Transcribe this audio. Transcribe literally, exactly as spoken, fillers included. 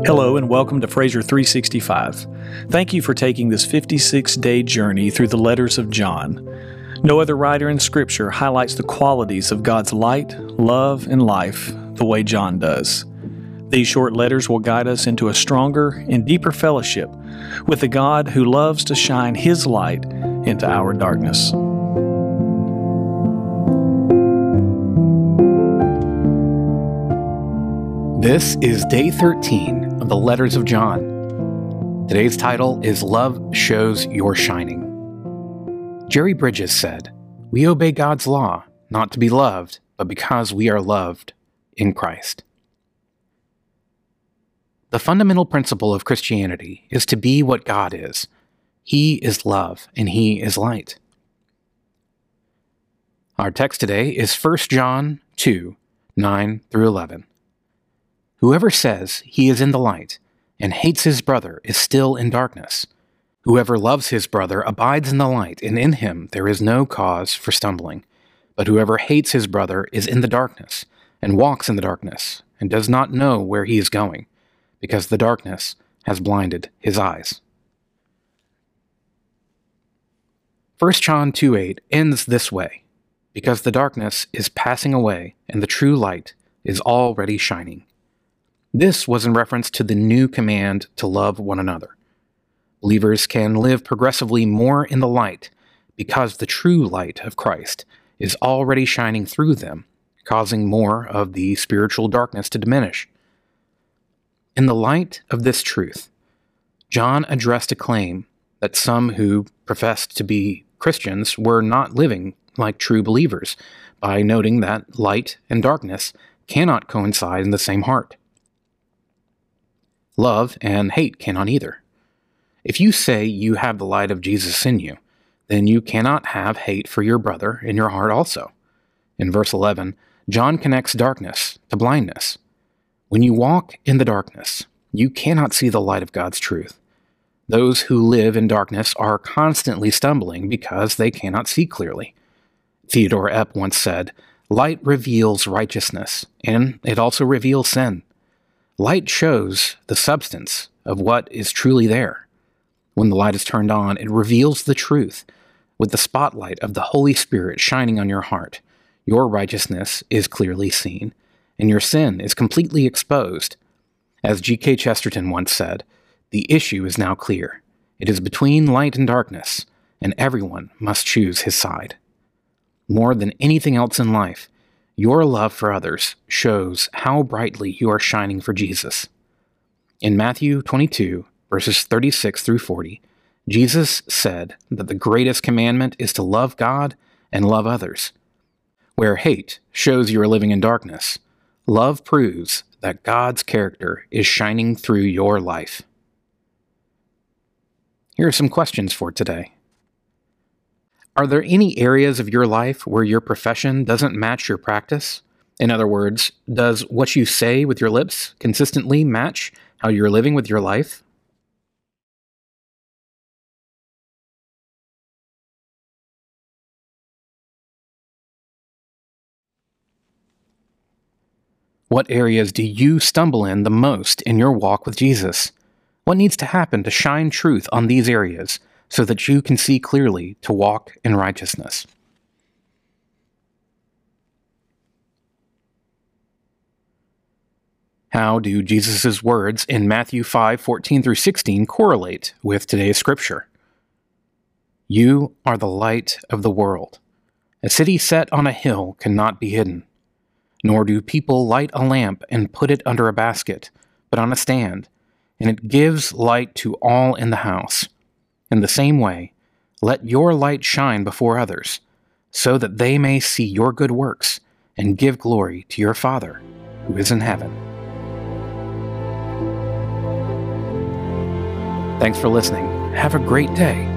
Hello and welcome to Fraser three sixty-five. Thank you for taking this fifty-six day journey through the letters of John. No other writer in Scripture highlights the qualities of God's light, love, and life the way John does. These short letters will guide us into a stronger and deeper fellowship with the God who loves to shine His light into our darkness. This is day thirteen of the Letters of John. Today's title is Love Shows Your Shining. Jerry Bridges said, "We obey God's law, not to be loved, but because we are loved in Christ." The fundamental principle of Christianity is to be what God is. He is love, and He is light. Our text today is First John two, nine through eleven. Whoever says he is in the light and hates his brother is still in darkness. Whoever loves his brother abides in the light, and in him there is no cause for stumbling. But whoever hates his brother is in the darkness, and walks in the darkness, and does not know where he is going, because the darkness has blinded his eyes. First John two eight ends this way, because the darkness is passing away, and the true light is already shining. This was in reference to the new command to love one another. Believers can live progressively more in the light because the true light of Christ is already shining through them, causing more of the spiritual darkness to diminish. In the light of this truth, John addressed a claim that some who professed to be Christians were not living like true believers by noting that light and darkness cannot coincide in the same heart. Love and hate cannot either. If you say you have the light of Jesus in you, then you cannot have hate for your brother in your heart also. In verse eleven, John connects darkness to blindness. When you walk in the darkness, you cannot see the light of God's truth. Those who live in darkness are constantly stumbling because they cannot see clearly. Theodore Epp once said, "Light reveals righteousness, and it also reveals sin." Light shows the substance of what is truly there. When the light is turned on, it reveals the truth. With the spotlight of the Holy Spirit shining on your heart, your righteousness is clearly seen, and your sin is completely exposed. As G K Chesterton once said, "The issue is now clear. It is between light and darkness, and everyone must choose his side." More than anything else in life, your love for others shows how brightly you are shining for Jesus. In Matthew twenty-two, verses thirty-six through forty, Jesus said that the greatest commandment is to love God and love others. Where hate shows you are living in darkness, love proves that God's character is shining through your life. Here are some questions for today. Are there any areas of your life where your profession doesn't match your practice? In other words, does what you say with your lips consistently match how you're living with your life? What areas do you stumble in the most in your walk with Jesus? What needs to happen to shine truth on these areas so that you can see clearly to walk in righteousness? How do Jesus' words in Matthew five fourteen through sixteen correlate with today's scripture? You are the light of the world. A city set on a hill cannot be hidden. Nor do people light a lamp and put it under a basket, but on a stand, and it gives light to all in the house. In the same way, let your light shine before others, so that they may see your good works and give glory to your Father who is in heaven. Thanks for listening. Have a great day.